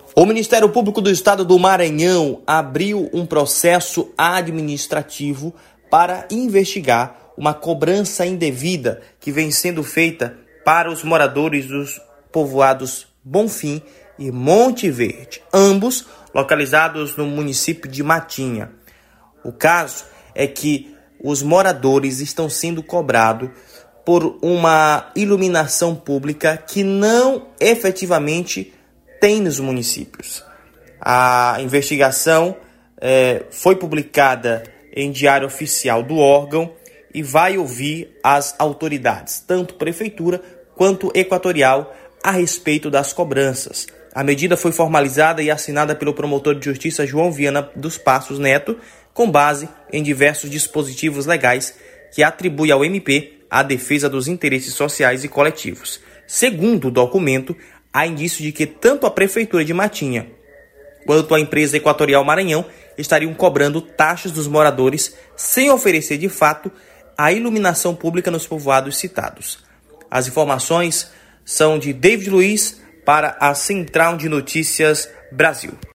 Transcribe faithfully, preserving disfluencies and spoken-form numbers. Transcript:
O Ministério Público do Estado do Maranhão abriu um processo administrativo para investigar uma cobrança indevida que vem sendo feita para os moradores dos povoados Bonfim e Monte Verde, ambos localizados no município de Matinha. O caso é que os moradores estão sendo cobrados por uma iluminação pública que não efetivamente tem nos municípios. A investigação é, foi publicada em Diário Oficial do órgão e vai ouvir as autoridades, tanto prefeitura quanto equatorial, a respeito das cobranças. A medida foi formalizada e assinada pelo promotor de justiça João Viana dos Passos Neto, com base em diversos dispositivos legais que atribui ao M P a defesa dos interesses sociais e coletivos. Segundo o documento, há indício de que tanto a Prefeitura de Matinha quanto a empresa Equatorial Maranhão estariam cobrando taxas dos moradores sem oferecer de fato a iluminação pública nos povoados citados. As informações são de David Luiz para a Central de Notícias Brasil.